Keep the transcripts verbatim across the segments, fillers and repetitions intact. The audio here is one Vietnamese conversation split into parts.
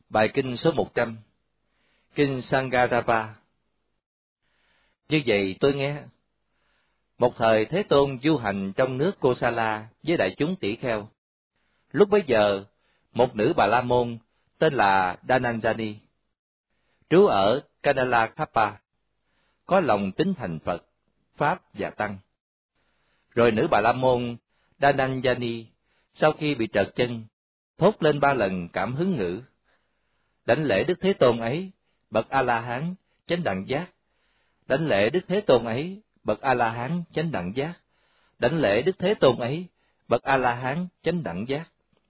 Bài kinh số một trăm, Kinh Sangarapa. Như vậy tôi nghe, một thời Thế Tôn du hành trong nước Kosala với đại chúng tỷ kheo. Lúc bấy giờ, một nữ Bà La Môn tên là Dhananjani, trú ở Kadalakapa, có lòng tín thành Phật, Pháp và Tăng. Rồi nữ Bà La Môn Dhananjani sau khi bị trật chân, thốt lên ba lần cảm hứng ngữ: đảnh lễ Đức Thế Tôn ấy, bậc A-la-hán, chánh đẳng giác. Đảnh lễ Đức Thế Tôn ấy, bậc A-la-hán, chánh đẳng giác. Đảnh lễ Đức Thế Tôn ấy, bậc A-la-hán, chánh đẳng giác.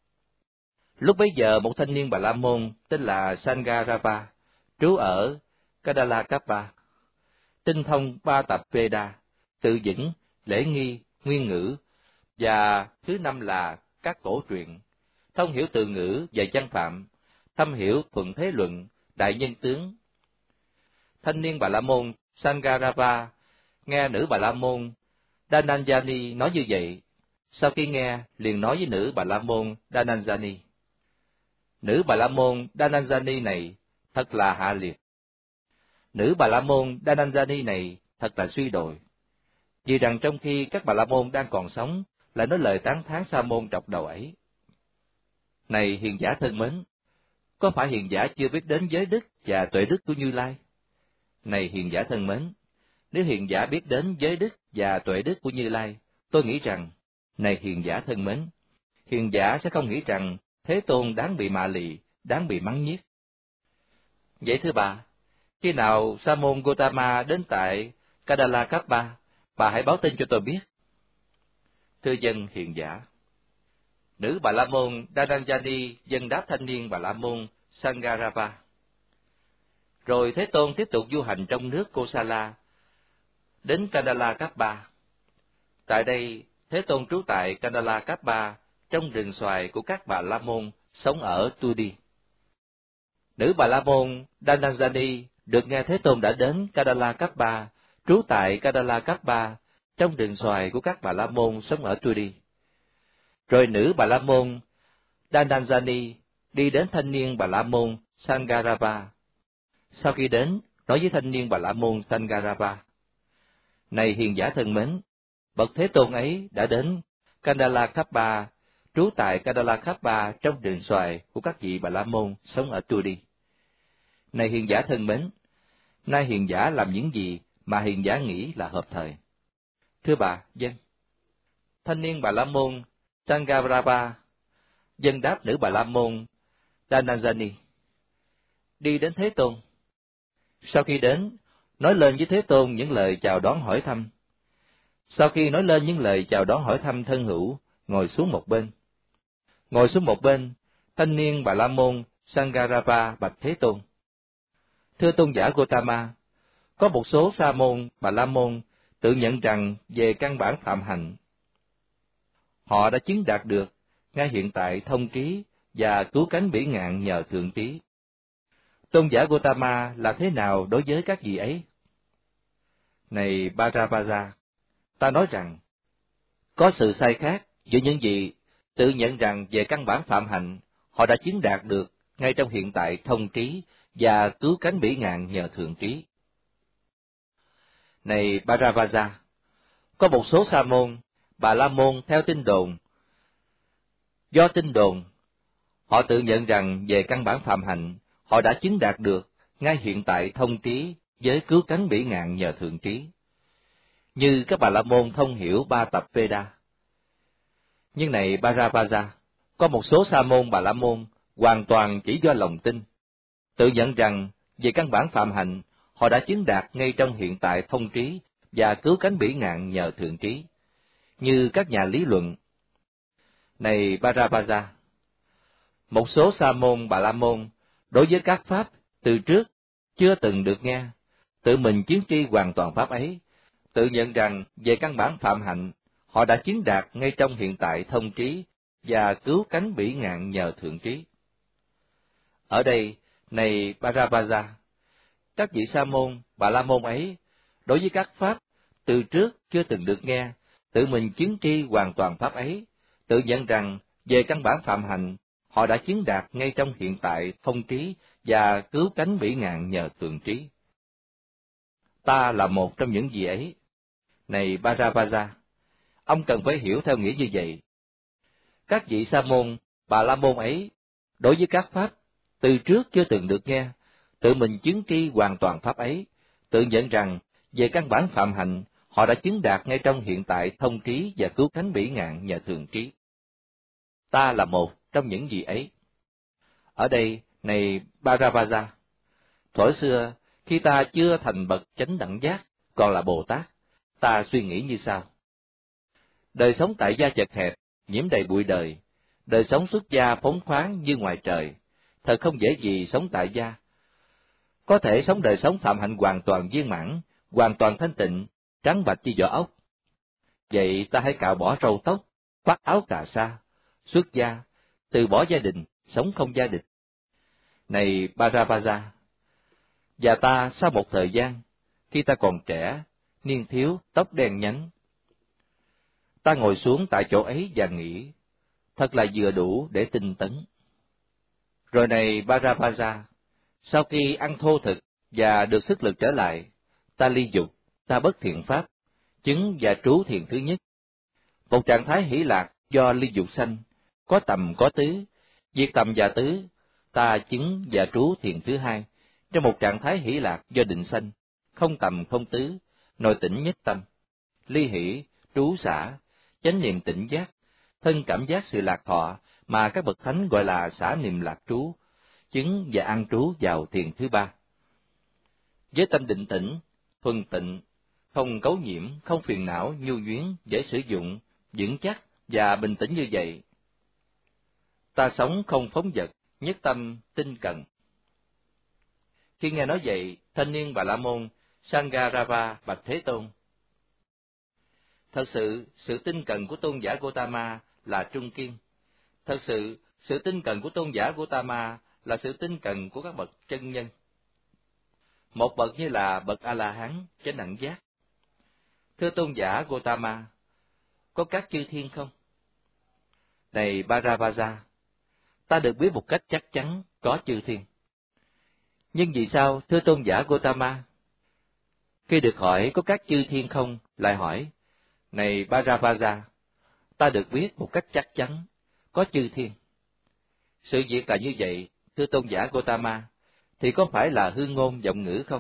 Lúc bấy giờ một thanh niên Bà La Môn tên là Sangarapa, trú ở Kadalakapa, tinh thông ba tập Veda, tự vững, lễ nghi, nguyên ngữ, và thứ năm là các cổ truyện, thông hiểu từ ngữ và văn phạm, thâm hiểu thuận thế luận, đại nhân tướng. Thanh niên Bà La Môn Sangarapa nghe nữ Bà La Môn Dhananjani nói như vậy, sau khi nghe liền nói với nữ Bà La Môn Dhananjani: nữ Bà La Môn Dhananjani này thật là hạ liệt. Nữ Bà La Môn Dhananjani này thật là suy đồi, vì rằng trong khi các Bà La Môn đang còn sống lại nói lời tán thán sa môn trọc đầu ấy. Này hiền giả thân mến, có phải hiền giả chưa biết đến giới đức và tuệ đức của Như Lai? Này hiền giả thân mến, nếu hiền giả biết đến giới đức và tuệ đức của Như Lai, tôi nghĩ rằng, này hiền giả thân mến, hiền giả sẽ không nghĩ rằng Thế Tôn đáng bị mạ lì, đáng bị mắng nhiếc. Vậy thưa bà, khi nào Sa môn Gotama đến tại Kadalakapa, bà hãy báo tin cho tôi biết. Thưa dân hiền giả. Nữ Bà La Môn Dhananjani dân đáp thanh niên Bà La Môn Sangarapa. Rồi Thế Tôn tiếp tục du hành trong nước Kosala, đến Kadalakapa. Tại đây, Thế Tôn trú tại Kadalakapa, trong rừng xoài của các Bà La Môn sống ở Tudi. Nữ Bà La Môn Dhananjani được nghe Thế Tôn đã đến Kadalakapa, trú tại Kadalakapa, trong rừng xoài của các Bà La Môn sống ở Tudi. Rồi nữ Bà La Môn Dhananjani đi đến thanh niên Bà La Môn Sangarapa. Sau khi đến, nói với thanh niên Bà La Môn Sangarapa: này hiền giả thân mến, bậc Thế Tôn ấy đã đến Kadalakapa, trú tại Kadalakapa trong rừng xoài của các vị Bà La Môn sống ở Tudi. Này hiền giả thân mến, nay hiền giả làm những gì mà hiền giả nghĩ là hợp thời? Thưa bà, dân. Thanh niên Bà La Môn Sangarapa dân đáp nữ Bà La Môn Dhananjani, đi đến Thế Tôn. Sau khi đến, nói lên với Thế Tôn những lời chào đón hỏi thăm. Sau khi nói lên những lời chào đón hỏi thăm thân hữu, ngồi xuống một bên. Ngồi xuống một bên, thanh niên Bà La Môn Sangarapa bạch Thế Tôn: thưa tôn giả Gotama, có một số sa môn Bà La Môn tự nhận rằng về căn bản phạm hạnh, họ đã chứng đạt được ngay hiện tại thông trí và cứu cánh bỉ ngạn nhờ thượng trí. Tôn giả Gotama là thế nào đối với các vị ấy? Này Bharavaja, ta nói rằng, có sự sai khác giữa những vị tự nhận rằng về căn bản phạm hạnh, họ đã chứng đạt được ngay trong hiện tại thông trí và cứu cánh bỉ ngạn nhờ thượng trí. Này Bharavaja, có một số sa môn Bà La Môn theo tin đồn, do tin đồn, họ tự nhận rằng về căn bản phạm hạnh, họ đã chứng đạt được ngay hiện tại thông trí với cứu cánh bỉ ngạn nhờ thượng trí, như các Bà La Môn thông hiểu ba tập Veda. Nhưng này Bharavaja, có một số sa môn Bà La Môn hoàn toàn chỉ do lòng tin, tự nhận rằng về căn bản phạm hạnh, họ đã chứng đạt ngay trong hiện tại thông trí và cứu cánh bỉ ngạn nhờ thượng trí, như các nhà lý luận. Này Bharavaja, một số sa môn Bà La Môn đối với các pháp từ trước chưa từng được nghe, tự mình chứng tri hoàn toàn pháp ấy, tự nhận rằng về căn bản phạm hạnh, họ đã chứng đạt ngay trong hiện tại thông trí và cứu cánh bỉ ngạn nhờ thượng trí. Ở đây, này Bharavaja, các vị sa môn Bà La Môn ấy đối với các pháp từ trước chưa từng được nghe, tự mình chứng tri hoàn toàn pháp ấy, tự nhận rằng về căn bản phạm hạnh, họ đã chứng đạt ngay trong hiện tại thông trí và cứu cánh bỉ ngạn nhờ tường trí. Ta là một trong những gì ấy. Này Bharavaja, ông cần phải hiểu theo nghĩa như vậy. Các vị sa môn, bà la môn ấy, đối với các pháp từ trước chưa từng được nghe, tự mình chứng tri hoàn toàn pháp ấy, tự nhận rằng về căn bản phạm hạnh, họ đã chứng đạt ngay trong hiện tại thông trí và cứu cánh bỉ ngạn nhờ thường trí. Ta là một trong những gì ấy. Ở đây, này Bharavaja, thuở xưa, khi ta chưa thành bậc chánh đẳng giác, còn là Bồ Tát, ta suy nghĩ như sau. Đời sống tại gia chật hẹp, nhiễm đầy bụi đời, đời sống xuất gia phóng khoáng như ngoài trời, thật không dễ gì sống tại gia. Có thể sống đời sống phạm hạnh hoàn toàn viên mãn, hoàn toàn thanh tịnh, trắng bạch như vỏ ốc. Vậy ta hãy cạo bỏ râu tóc, khoác áo cà sa, xuất gia, từ bỏ gia đình, sống không gia đình. Này Bharavaja, và ta sau một thời gian, khi ta còn trẻ, niên thiếu, tóc đen nhánh, ta ngồi xuống tại chỗ ấy và nghĩ, thật là vừa đủ để tinh tấn. Rồi này Bharavaja, sau khi ăn thô thực và được sức lực trở lại, ta ly dục, ta bất thiện pháp, chứng và trú thiền thứ nhất. Một trạng thái hỷ lạc do ly dục sanh, có tầm có tứ, diệt tầm và tứ, ta chứng và trú thiền thứ hai, trong một trạng thái hỷ lạc do định sanh, không tầm không tứ, nội tỉnh nhất tâm, ly hỷ, trú xả, chánh niệm tỉnh giác, thân cảm giác sự lạc thọ mà các bậc thánh gọi là xả niệm lạc trú, chứng và an trú vào thiền thứ ba. Với tâm định tĩnh, thuần tịnh, không cấu nhiễm, không phiền não, nhu nhuyến, dễ sử dụng, vững chắc và bình tĩnh như vậy, ta sống không phóng dật, nhất tâm tinh cần. Khi nghe nói vậy, thanh niên Bà La Môn Sangarava bạch Thế Tôn: Thật sự, sự tinh cần của tôn giả Gotama là trung kiên. Thật sự, sự tinh cần của tôn giả Gotama là sự tinh cần của các bậc chân nhân. Một bậc như là bậc A-la-hán, chánh đẳng giác. Thưa tôn giả Gotama, có các chư thiên không? Này Bharavaja, ta được biết một cách chắc chắn có chư thiên. Nhưng vì sao, thưa tôn giả Gotama? Khi được hỏi có các chư thiên không, lại hỏi, này Bharavaja, ta được biết một cách chắc chắn có chư thiên. Sự việc là như vậy, thưa tôn giả Gotama, thì có phải là hư ngôn vọng ngữ không?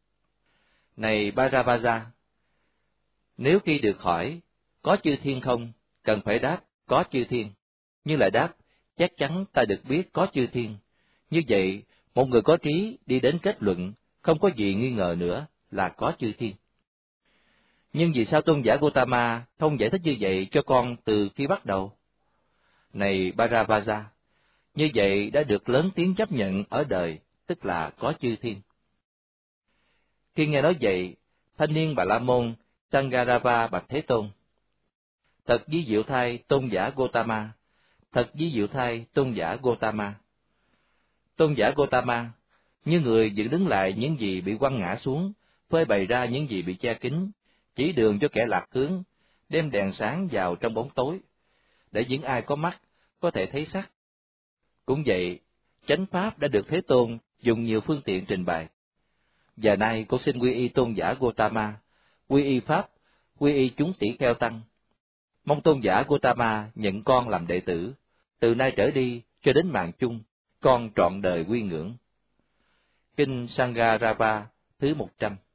Này Bharavaja, nếu khi được hỏi có chư thiên không, cần phải đáp có chư thiên, nhưng lại đáp chắc chắn ta được biết có chư thiên. Như vậy, một người có trí đi đến kết luận, không có gì nghi ngờ nữa là có chư thiên. Nhưng vì sao tôn giả Gotama không giải thích như vậy cho con từ khi bắt đầu? Này Bharavaja, như vậy đã được lớn tiếng chấp nhận ở đời, tức là có chư thiên. Khi nghe nói vậy, thanh niên Bà La Môn Sangarava bạch Thế Tôn: Thật ví diệu thay tôn giả Gotama, thật ví diệu thay tôn giả Gotama. Tôn giả Gotama, như người dựng đứng lại những gì bị quăng ngã xuống, phơi bày ra những gì bị che kín, chỉ đường cho kẻ lạc hướng, đem đèn sáng vào trong bóng tối, để những ai có mắt có thể thấy sắc. Cũng vậy, chánh pháp đã được Thế Tôn dùng nhiều phương tiện trình bày. Và nay con xin quy y tôn giả Gotama, quy y pháp, quy y chúng tỷ kheo tăng. Mong tôn giả Gotama nhận con làm đệ tử, từ nay trở đi cho đến mạng chung, con trọn đời quy ngưỡng. Kinh Sangarava thứ một trăm.